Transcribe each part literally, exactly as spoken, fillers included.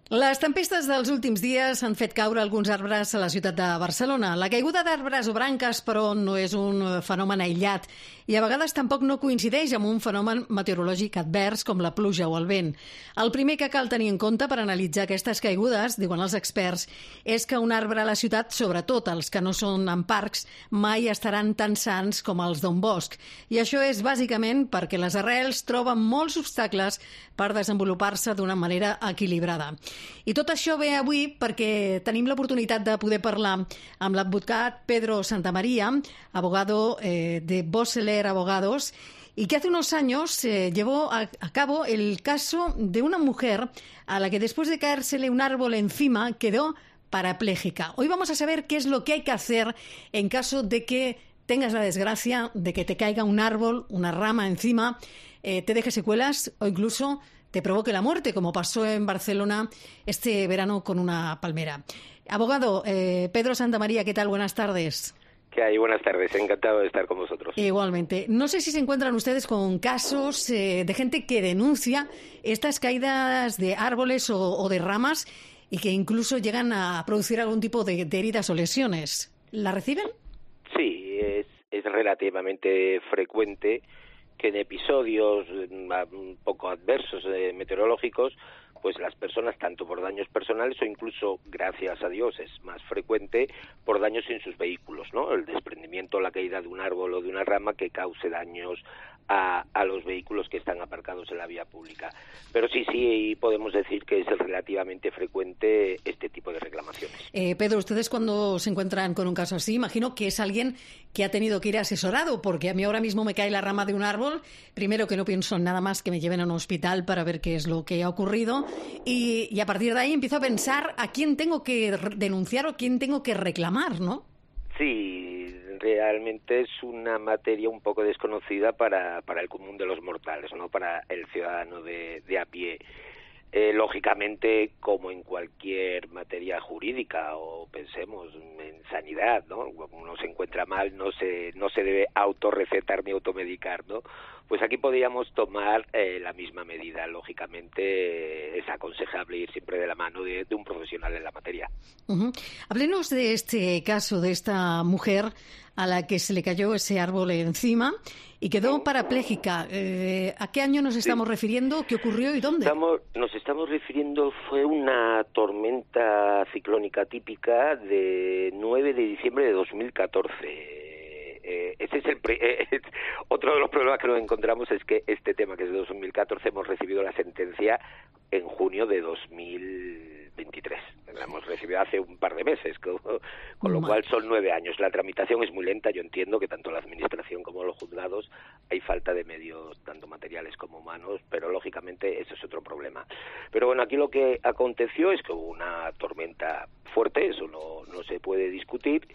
Les tempestes dels últims dies han fet caure alguns arbres a la ciutat de Barcelona. La caiguda d'arbres o branques, però, no és un fenomen aïllat i a vegades tampoc no coincideix amb un fenomen meteorològic advers com la pluja o el vent. El primer que cal tenir en compte per analitzar aquestes caigudes, diuen els experts, és que un arbre a la ciutat, sobretot els que no són en parcs, mai estaran tan sans com els d'un bosc. I això és bàsicament perquè les arrels troben molts obstacles per desenvolupar-se d'una manera equilibrada. I tot això ve avui perquè tenim l'oportunitat de poder parlar amb l'advocat Pedro Santamaría, abogado eh, de Boseler Abogados, y que hace unos años eh, llevó a, a cabo el caso de una mujer a la que después de caérsele un árbol encima quedó parapléjica. Hoy vamos a saber qué es lo que hay que hacer en caso de que tengas la desgracia de que te caiga un árbol, una rama encima, eh, te deje secuelas o incluso te provoque la muerte, como pasó en Barcelona este verano con una palmera. Abogado, eh, Pedro Santamaría, ¿qué tal? Buenas tardes. ¿Qué hay? Buenas tardes, encantado de estar con vosotros. Igualmente. No sé si se encuentran ustedes con casos eh, de gente que denuncia estas caídas de árboles o, o de ramas y que incluso llegan a producir algún tipo de, de heridas o lesiones. ¿La reciben? Sí, es, es relativamente frecuente que en episodios un poco adversos eh, meteorológicos, pues las personas, tanto por daños personales o incluso, gracias a Dios, es más frecuente por daños en sus vehículos, ¿no? El desprendimiento o la caída de un árbol o de una rama que cause daños a, a los vehículos que están aparcados en la vía pública. Pero sí, sí, podemos decir que es relativamente frecuente este tipo de reclamaciones. Eh, Pedro, ustedes cuando se encuentran con un caso así, imagino que es alguien que ha tenido que ir asesorado, porque a mí ahora mismo me cae la rama de un árbol, primero que no pienso en nada más que me lleven a un hospital para ver qué es lo que ha ocurrido, y, y a partir de ahí empiezo a pensar a quién tengo que denunciar o quién tengo que reclamar, ¿no? Sí, realmente es una materia un poco desconocida para, para el común de los mortales, ¿no? Para el ciudadano de, de a pie. Eh, lógicamente, como en cualquier materia jurídica o pensemos en sanidad, ¿no? Uno se encuentra mal, no se no se debe autorrecetar ni automedicar, ¿no? Pues aquí podríamos tomar eh, la misma medida. Lógicamente, eh, es aconsejable ir siempre de la mano de, de un profesional en la materia. Uh-huh. Háblenos de este caso de esta mujer a la que se le cayó ese árbol encima y quedó parapléjica. Eh, ¿A qué año nos estamos sí. refiriendo? ¿Qué ocurrió y dónde? Estamos, nos estamos refiriendo, fue una tormenta ciclónica típica de nueve de diciembre de dos mil catorce. Eh, ese es el pre, eh, es, otro de los problemas que nos encontramos es que este tema, que es de dos mil catorce, hemos recibido la sentencia en junio de dos mil veintitrés. La hemos recibido hace un par de meses, con, con lo cual son nueve años. La tramitación es muy lenta. Yo entiendo que tanto la Administración como los juzgados hay falta de medios, tanto materiales como humanos, pero lógicamente eso es otro problema. Pero bueno, aquí lo que aconteció es que hubo una tormenta fuerte, eso no, no se puede discutir,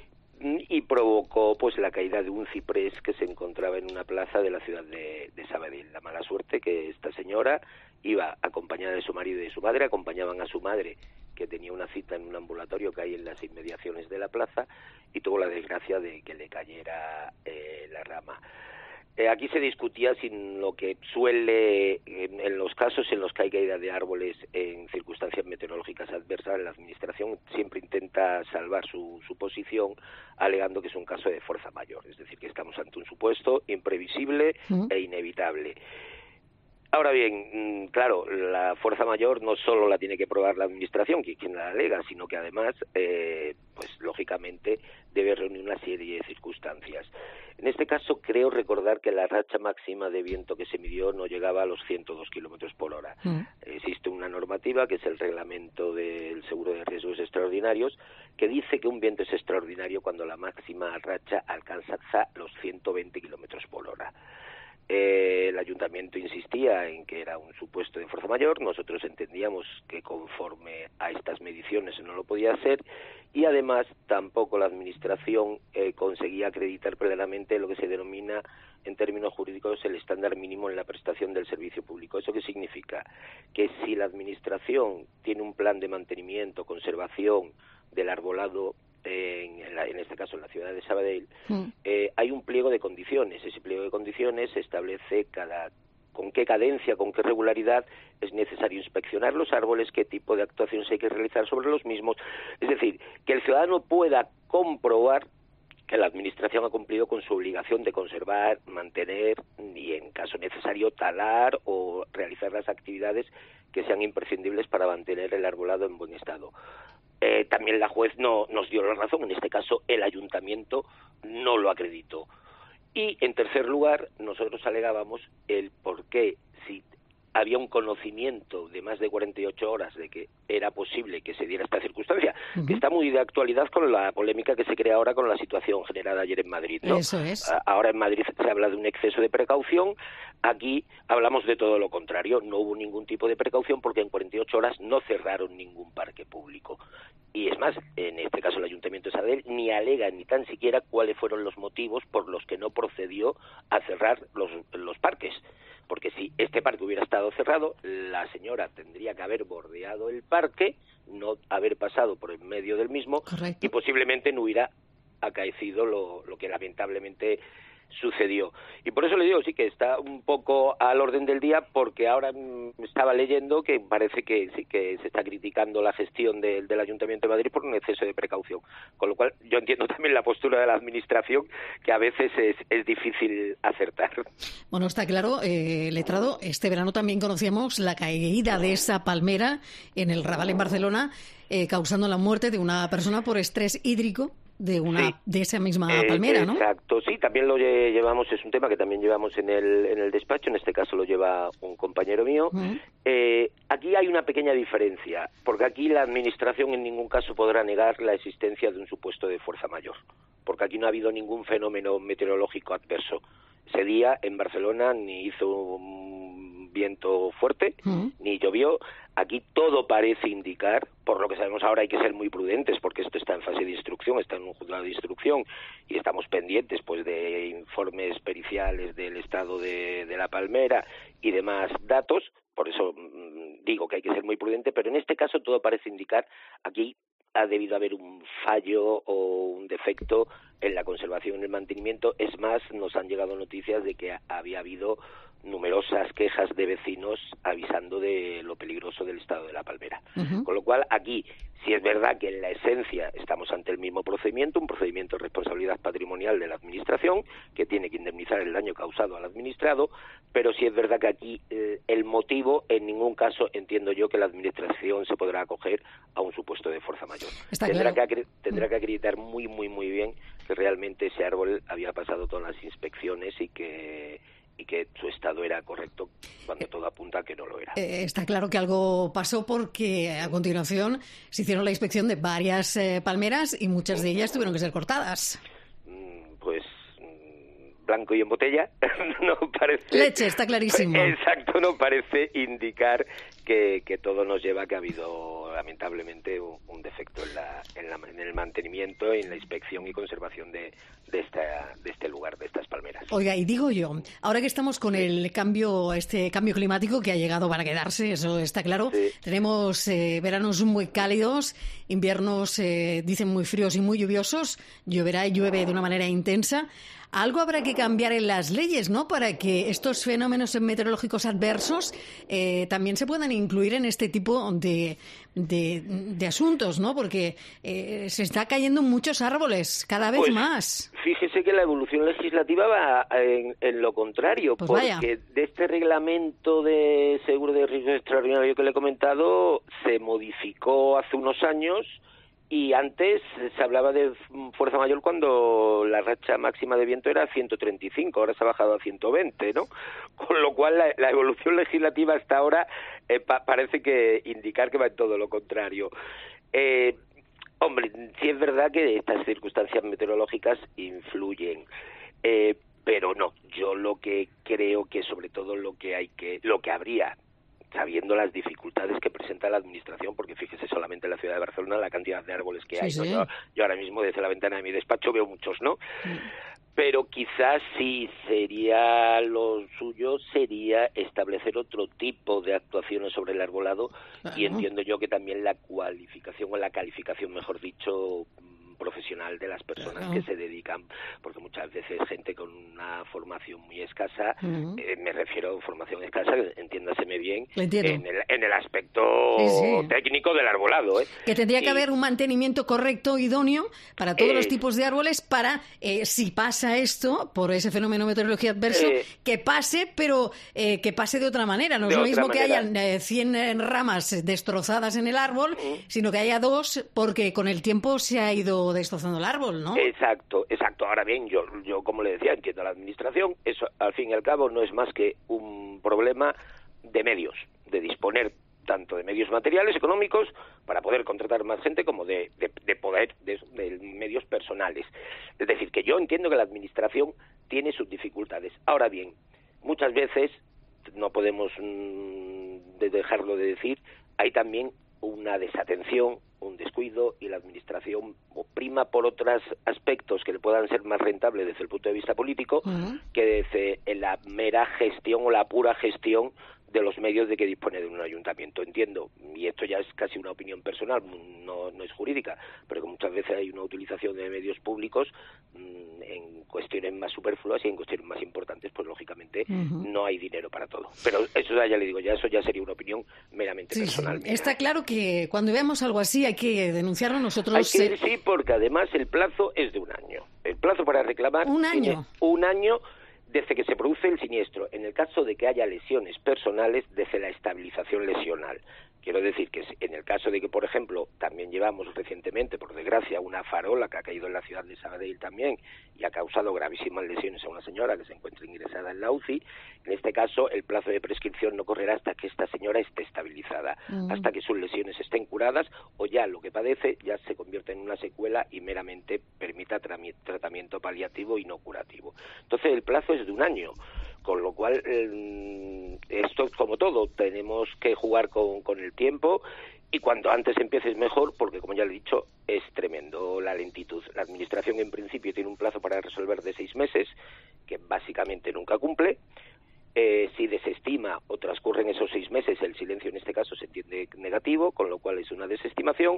y provocó pues la caída de un ciprés que se encontraba en una plaza de la ciudad de, de Sabadell. La mala suerte que esta señora iba acompañada de su marido y de su madre, acompañaban a su madre, que tenía una cita en un ambulatorio que hay en las inmediaciones de la plaza, y tuvo la desgracia de que le cayera eh, la rama. Eh, aquí se discutía sin lo que suele, en, en los casos en los que hay caída de árboles en circunstancias meteorológicas adversas, la Administración siempre intenta salvar su, su posición alegando que es un caso de fuerza mayor, es decir, que estamos ante un supuesto imprevisible ¿Mm? e inevitable. Ahora bien, claro, la fuerza mayor no solo la tiene que probar la Administración, que es quien la alega, sino que además, eh, pues lógicamente, debe reunir una serie de circunstancias. En este caso, creo recordar que la racha máxima de viento que se midió no llegaba a los ciento dos kilómetros por hora. Mm. Existe una normativa, que es el Reglamento del Seguro de Riesgos Extraordinarios, que dice que un viento es extraordinario cuando la máxima racha alcanza los ciento veinte kilómetros por hora. Eh, el ayuntamiento insistía en que era un supuesto de fuerza mayor, nosotros entendíamos que conforme a estas mediciones no lo podía hacer, y además tampoco la Administración eh, conseguía acreditar plenamente lo que se denomina en términos jurídicos el estándar mínimo en la prestación del servicio público. ¿Eso qué significa? Que si la Administración tiene un plan de mantenimiento, conservación del arbolado, En, la, en este caso en la ciudad de Sabadell, mm. eh, hay un pliego de condiciones. Ese pliego de condiciones establece cada con qué cadencia, con qué regularidad es necesario inspeccionar los árboles, qué tipo de actuaciones hay que realizar sobre los mismos. Es decir, que el ciudadano pueda comprobar que la Administración ha cumplido con su obligación de conservar, mantener y, en caso necesario, talar o realizar las actividades que sean imprescindibles para mantener el arbolado en buen estado. Eh, también la juez no nos dio la razón, en este caso el ayuntamiento no lo acreditó. Y, en tercer lugar, nosotros alegábamos el por qué, si había un conocimiento de más de cuarenta y ocho horas de que era posible que se diera esta circunstancia, uh-huh. que está muy de actualidad con la polémica que se crea ahora con la situación generada ayer en Madrid, ¿no? Eso es. Ahora en Madrid se habla de un exceso de precaución, aquí hablamos de todo lo contrario, no hubo ningún tipo de precaución porque en cuarenta y ocho horas no cerraron ningún parque público. Y es más, en este caso el Ayuntamiento de Sabadell ni alega ni tan siquiera cuáles fueron los motivos por los que no procedió a cerrar los, los parques. Porque si este parque hubiera estado cerrado, la señora tendría que haber bordeado el parque, no haber pasado por el medio del mismo. Correcto. Y posiblemente no hubiera acaecido lo, lo que lamentablemente sucedió. Y por eso le digo, sí, que está un poco al orden del día, porque ahora estaba leyendo que parece que sí que se está criticando la gestión de, del Ayuntamiento de Madrid por un exceso de precaución. Con lo cual, yo entiendo también la postura de la Administración, que a veces es, es difícil acertar. Bueno, está claro, eh, letrado, este verano también conocíamos la caída de esa palmera en el Raval en Barcelona, eh, causando la muerte de una persona por estrés hídrico de una sí. de esa misma palmera, eh, ¿no? Exacto, sí, también lo llevamos, es un tema que también llevamos en el en el despacho, en este caso lo lleva un compañero mío. Uh-huh. Eh, aquí hay una pequeña diferencia, porque aquí la Administración en ningún caso podrá negar la existencia de un supuesto de fuerza mayor, porque aquí no ha habido ningún fenómeno meteorológico adverso. Ese día en Barcelona ni hizo un viento fuerte, uh-huh. ni llovió. Aquí todo parece indicar, por lo que sabemos ahora hay que ser muy prudentes porque esto está en fase de instrucción, está en un juzgado de instrucción y estamos pendientes pues de informes periciales del estado de, de la palmera y demás datos, por eso mmm, digo que hay que ser muy prudente, pero en este caso todo parece indicar aquí ha debido haber un fallo o un defecto en la conservación y el mantenimiento. Es más, nos han llegado noticias de que había habido numerosas quejas de vecinos avisando de lo peligroso del estado de la palmera. Uh-huh. Con lo cual, aquí, si es verdad que en la esencia estamos ante el mismo procedimiento, un procedimiento de responsabilidad patrimonial de la Administración, que tiene que indemnizar el daño causado al administrado, pero sí es verdad que aquí eh, el motivo, en ningún caso entiendo yo que la Administración se podrá acoger a un supuesto de fuerza mayor. Está tendrá, claro. que, tendrá que acreditar muy, muy, muy bien que realmente ese árbol había pasado todas las inspecciones y que y que su estado era correcto cuando todo apunta a que no lo era. Eh, está claro que algo pasó porque a continuación se hicieron la inspección de varias eh, palmeras y muchas de ellas tuvieron que ser cortadas. Pues blanco y en botella, no parece... Leche, está clarísimo. Exacto, no parece indicar que, que todo nos lleva a que ha habido lamentablemente un, un defecto en, la, en, la, en el mantenimiento, en la inspección y conservación de, de, esta, de este lugar, de estas palmeras. Oiga, y digo yo, ahora que estamos con el cambio, este cambio climático que ha llegado para quedarse, eso está claro, sí. Tenemos eh, veranos muy cálidos, inviernos eh, dicen muy fríos y muy lluviosos, lloverá y llueve de una manera intensa. Algo habrá que cambiar en las leyes, ¿no?, para que estos fenómenos meteorológicos adversos eh, también se puedan incluir en este tipo de, de, de asuntos, ¿no? Porque eh, se está cayendo muchos árboles, cada vez pues, más. Fíjese que la evolución legislativa va en, en lo contrario, pues porque vaya. de este reglamento de seguro de riesgo extraordinario que le he comentado se modificó hace unos años. Y antes se hablaba de fuerza mayor cuando la racha máxima de viento era ciento treinta y cinco, ahora se ha bajado a ciento veinte, ¿no? Con lo cual la, la evolución legislativa hasta ahora eh, pa- parece que indicar que va en todo lo contrario. Eh, hombre, sí es verdad que estas circunstancias meteorológicas influyen, eh, pero no, yo lo que creo que sobre todo lo que hay que, lo que habría, sabiendo las dificultades que presenta la Administración, porque fíjese solamente en la ciudad de Barcelona la cantidad de árboles que sí, hay. sí. ¿no? Yo, yo ahora mismo desde la ventana de mi despacho veo muchos, ¿no? Sí. Pero quizás sí sería lo suyo, sería establecer otro tipo de actuaciones sobre el arbolado, claro. Y entiendo yo que también la cualificación o la calificación, mejor dicho, profesional de las personas claro. que se dedican, porque muchas veces gente con una formación muy escasa, uh-huh. eh, me refiero a formación escasa, entiéndaseme bien, en el, en el aspecto sí, sí. técnico del arbolado. ¿eh? Que tendría que y, haber un mantenimiento correcto, idóneo, para todos eh, los tipos de árboles, para, eh, si pasa esto, por ese fenómeno meteorológico adverso, eh, que pase, pero eh, que pase de otra manera. No es lo mismo manera. que hayan eh, cien ramas destrozadas en el árbol, uh-huh. sino que haya dos, porque con el tiempo se ha ido destrozando el árbol, ¿no? Exacto, exacto. Ahora bien, yo, yo como le decía, entiendo a la administración, eso al fin y al cabo no es más que un problema de medios, de disponer tanto de medios materiales, económicos, para poder contratar más gente, como de, de, de poder, de, de medios personales. Es decir, que yo entiendo que la administración tiene sus dificultades. Ahora bien, muchas veces, no podemos mmm, dejarlo de decir, hay también una desatención, un descuido, y la administración prima por otros aspectos que le puedan ser más rentables desde el punto de vista político, uh-huh. que desde la mera gestión o la pura gestión de los medios de que dispone de un ayuntamiento. Entiendo, y esto ya es casi una opinión personal, no, no es jurídica, pero que muchas veces hay una utilización de medios públicos mmm, en cuestiones más superfluas, y en cuestiones más importantes, pues lógicamente uh-huh. no hay dinero para todo. Pero eso ya, ya le digo, ya eso ya sería una opinión meramente sí, personal. Sí. Está claro que cuando veamos algo así hay que denunciarlo nosotros. Hay que, sí, porque además el plazo es de un año. El plazo para reclamar un año. Un año desde que se produce el siniestro, en el caso de que haya lesiones personales, desde la estabilización lesional. Quiero decir que en el caso de que, por ejemplo, también llevamos recientemente, por desgracia, una farola que ha caído en la ciudad de Sabadell también y ha causado gravísimas lesiones a una señora que se encuentra ingresada en la U C I, en este caso el plazo de prescripción no correrá hasta que esta señora esté estabilizada, uh-huh. hasta que sus lesiones estén curadas, o ya lo que padece ya se convierte en una secuela y meramente permita tra- tratamiento paliativo y no curativo. Entonces el plazo es de un año. Con lo cual, eh, esto como todo, tenemos que jugar con, con el tiempo, y cuanto antes empieces mejor, porque como ya le he dicho, es tremendo la lentitud. La administración en principio tiene un plazo para resolver de seis meses, que básicamente nunca cumple. Eh, si desestima o transcurren esos seis meses, el silencio en este caso se entiende negativo, con lo cual es una desestimación.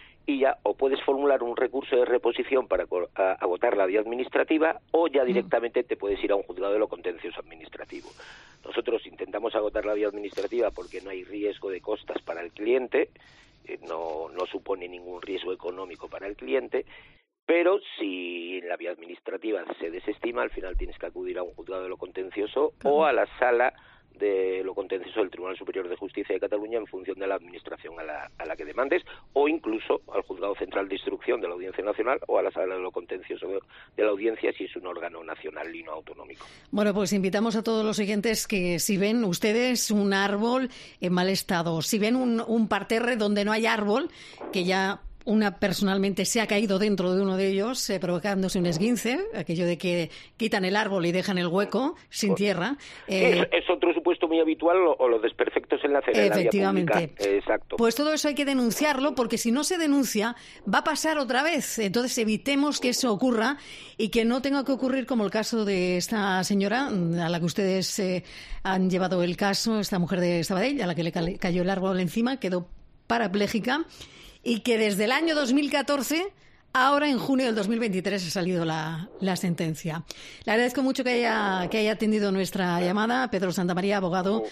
Y ya o puedes formular un recurso de reposición para agotar la vía administrativa, o ya directamente te puedes ir a un juzgado de lo contencioso administrativo. Nosotros intentamos agotar la vía administrativa porque no hay riesgo de costas para el cliente, eh, no, no supone ningún riesgo económico para el cliente, pero si en la vía administrativa se desestima, al final tienes que acudir a un juzgado de lo contencioso o a la sala de lo contencioso del Tribunal Superior de Justicia de Cataluña, en función de la administración a la, a la que demandes, o incluso al Juzgado Central de Instrucción de la Audiencia Nacional, o a la sala de lo contencioso de la Audiencia, si es un órgano nacional y no autonómico. Bueno, pues invitamos a todos los oyentes que, si ven ustedes un árbol en mal estado, si ven un, un parterre donde no hay árbol, que ya una personalmente se ha caído dentro de uno de ellos, eh, provocándose un esguince, aquello de que quitan el árbol y dejan el hueco sin tierra. Eh, es, es otro supuesto muy habitual, o, o los desperfectos en la acera. Efectivamente. En la vía pública. Exacto. Pues todo eso hay que denunciarlo, porque si no se denuncia va a pasar otra vez. Entonces evitemos que eso ocurra y que no tenga que ocurrir como el caso de esta señora a la que ustedes eh, han llevado el caso, esta mujer de Sabadell, a la que le cayó el árbol encima, quedó parapléjica, y que desde el año dos mil catorce, ahora en junio del dos mil veintitrés, ha salido la, la sentencia. Le agradezco mucho que haya, que haya atendido nuestra llamada, Pedro Santamaría, abogado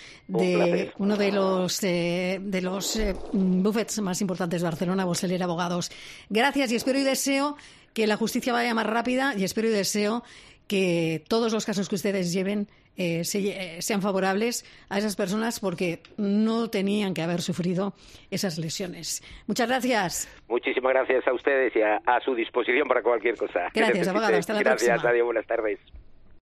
de uno de los, eh, de los eh, bufets más importantes de Barcelona, Bosselier Abogados. Gracias, y espero y deseo que la justicia vaya más rápida, y espero y deseo que todos los casos que ustedes lleven eh, se, eh, sean favorables a esas personas, porque no tenían que haber sufrido esas lesiones. Muchas gracias. Muchísimas gracias a ustedes, y a, a su disposición para cualquier cosa. Gracias, abogado. Hasta la Gracias, próxima. Adiós, buenas tardes.